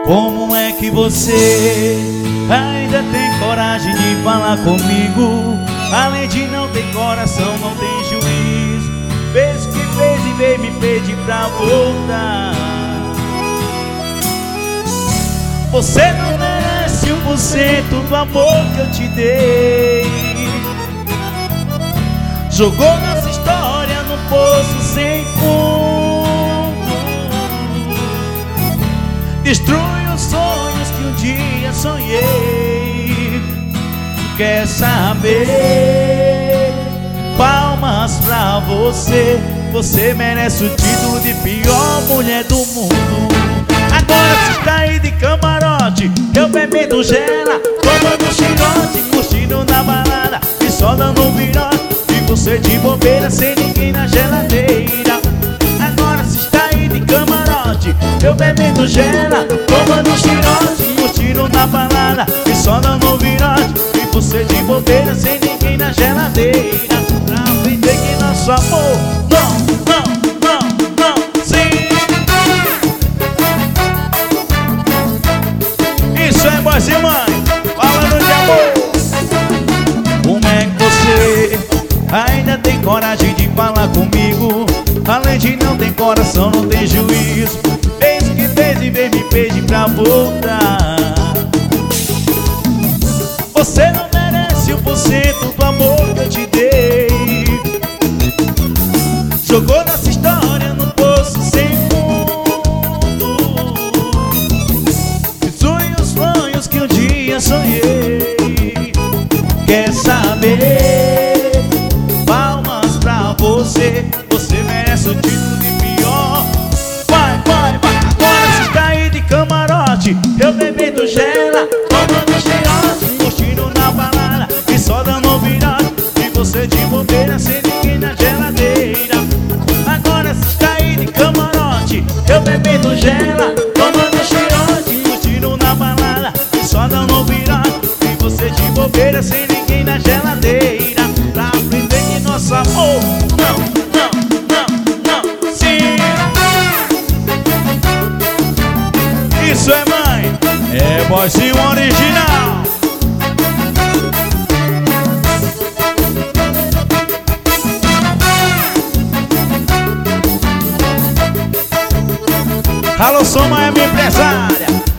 Como é que você ainda tem coragem de falar comigo? Além de não ter coração, não tem juízo. Fez o que fez e veio me pedir pra voltar. Você não merece 1% do amor que eu te dei. Jogou nossa história no poço sem fundo. Destruiu os sonhos que um dia sonhei. Quer saber? Palmas pra você. Você merece o título de pior mulher do mundo. Agora você está aí de camarote, eu bebendo gela, tomando chirote, curtindo na balada e só dando um virote. E você de bobeira sem ninguém na geladeira. Agora você está aí de camarote, eu bebendo gela, tomando chirote, curtindo na balada e só dando um virote. E você de bobeira sem ninguém na geladeira. Pra aprender que nosso amor não, sim. Isso é voz e mãe, falando de amor. Como é que você ainda tem coragem de falar comigo? Além de não ter coração, não tem juízo. Fez o que fez e veio me pedir pra voltar. Você não merece 1% do amor que eu te dei. Jogou nossa história no poço sem fundo. Destruiu os sonhos que um dia sonhei. Quer saber? Palmas pra você. Você merece o título de pior. Vai. Agora você está aí de camarote, eu bebendo gela, tomando cheirote, curtindo na balada e só dando virote. E você de bobeira sem ninguém na geladeira. Agora você está aí de camarote, eu bebendo gela, tomando cheirote, curtindo na balada e só dando virote. E você de bobeira sem ninguém na geladeira. Pra aprender que nosso amor não, sim. Isso é mãe, é vozinho original. Alô, Soma é minha empresária.